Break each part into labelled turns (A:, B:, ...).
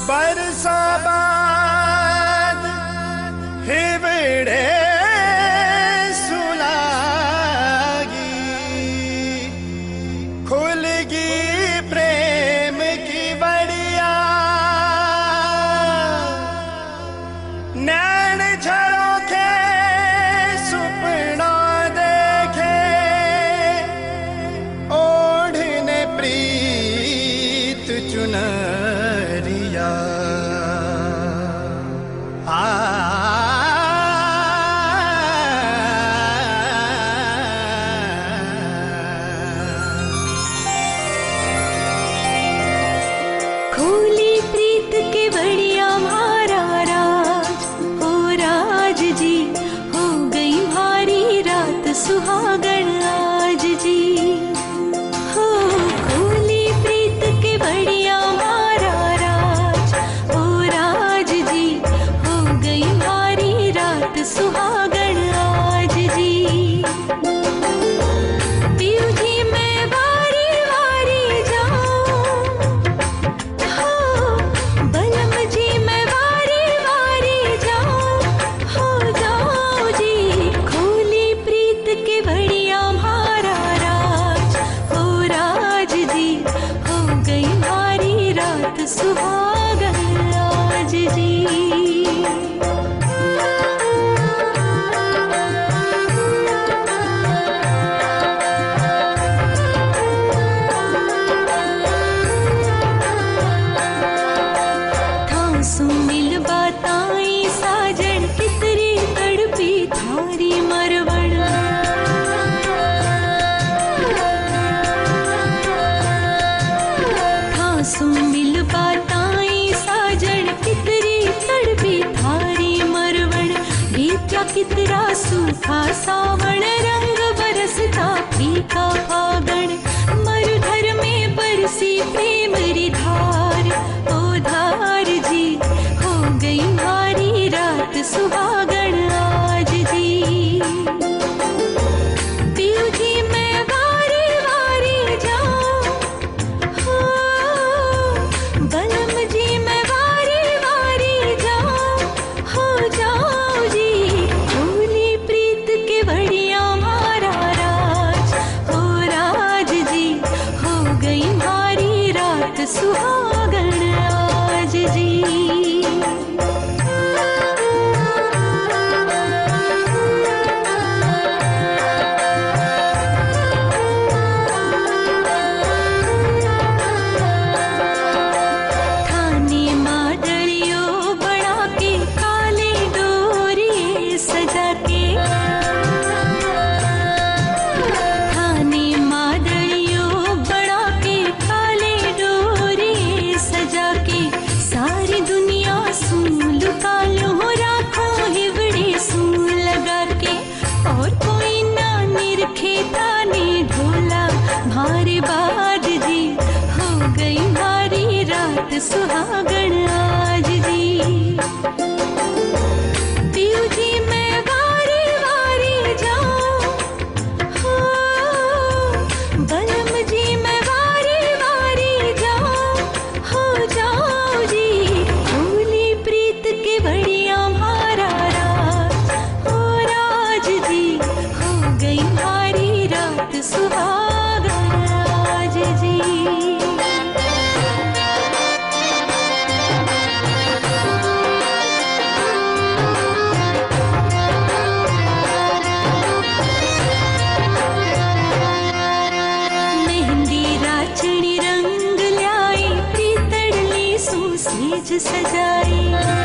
A: बरसा बाद हिवड़े सुलागी खुलगी प्रेम की बड़िया नैन झरोखे सुपना देखे ओढ़ने प्रीत चुनरिया
B: खोली प्रीत के बढ़िया मारा राज हो राज जी हो गई भारी रात सुहागण आज जी हो खोली प्रीत के बढ़िया मारा राज हो राज जी हो गई भारी रात सुहागण आज जी पियू जी मैं वारी वारी जाऊं बलम जी मैं वारी वारी जाऊं जी खोली प्रीत के बढ़िया मारा राज हो राज जी हो गई भारी रात सुहागन आज जी सुमिल बताई साजन कितरी तड़पी थारी मरवण हाँ सुमिल बताई साजन कितरी तड़पी थारी मरवण बीत्या कितरा सूखा सावण रंग बरसता फीका फागण मरुधर में बरसी प्रेम री धार ओ धार जी हो गई भारी रात सुहागण आज जी पियू जी मैं वारी वारी जाऊं हो बलम जी मैं वारी वारी जाऊं जी खोली प्रीत के बढ़िया मारा राज हो राज जी हो गई भारी रात सुहागण आज जी थाने मादड़ियो बड़ा के काले डोरिये सजा के थाने मादड़ियो बड़ा के काले डोरिये सजा के सारी दुनिया सूल कालो राखो हिवड़े सूल लगा के और कोई ना निरखे ताने ढोला भारे बाद जी हो गई भारी रात सुहागण आज जी पियू जी मैं वारी वारी जाऊं हो बलम जी मैं वारी वारी जाऊं जी खोली प्रीत के बढ़िया मारा राज हो राज जी हो गई भारी रात सुहागण आज जी मेहंदी राचनी रंग ल्याई प्रीतड़ली सूसेज सजाई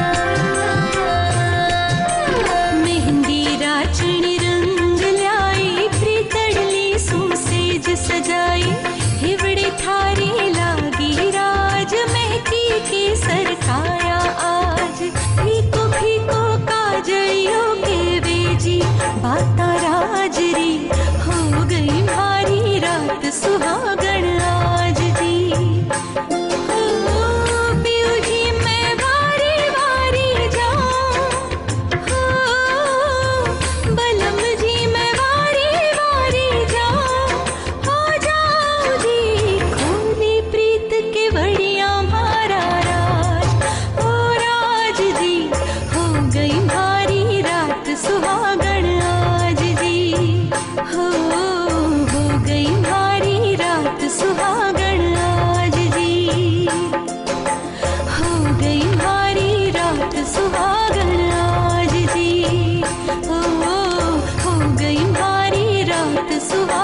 B: मेहंदी राचनी रंग ल्याई प्रीतड़ली सूसेज सजाई हिवड़े थारी लागी राज महकी के सरकाया आज फीको फीको काजलियों के वेजी बाता राजरी हो गई भारी रात सुहागण आज जी पियू जी मैं वारी वारी रात सुहागन